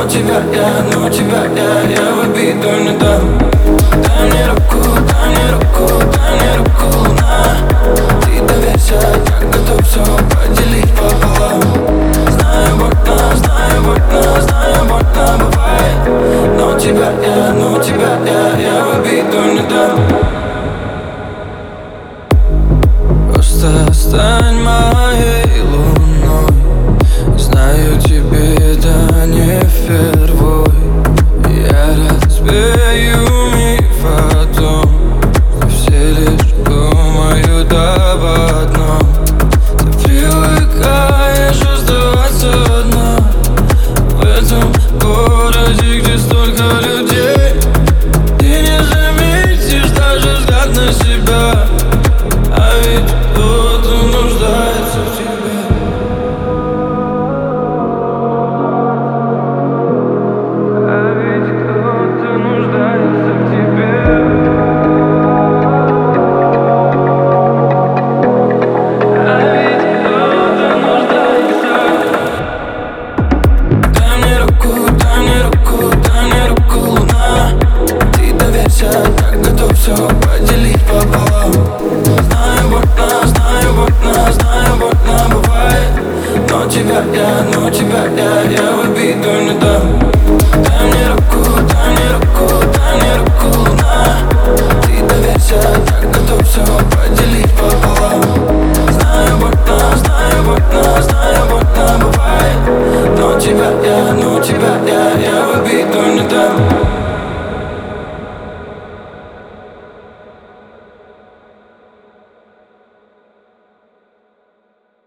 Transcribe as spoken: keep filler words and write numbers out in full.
тебя я, но тебя я, я в обиду не дам. Дай мне руку, дай мне руку, дай мне руку, луна. Ты доверься, я готов все поделить пополам. Знаю, больно, знаю, больно, знаю, больно бывает. Но тебя я, но тебя я, я в обиду не дам. Просто стань моей луной. Знаю, тебе это не впервой. Я разбею миф о том, что все лишь думают об одном. Ты привыкаешь оставаться одна в этом городе, где столько людей. Ты не заметишь даже взгляд на себя, а ведь кто-то нуждается в тебе. А ведь кто-то нуждается в тебе. А ведь кто-то нуждается. Дай мне руку, дай мне руку, дай мне руку, луна. Ты доверься, я готов все поделить пополам. Знаю, больно, знаю, больно, знаю, больно бывает. Но тебя я, но тебя я, я в обиду не дам. Дай мне руку,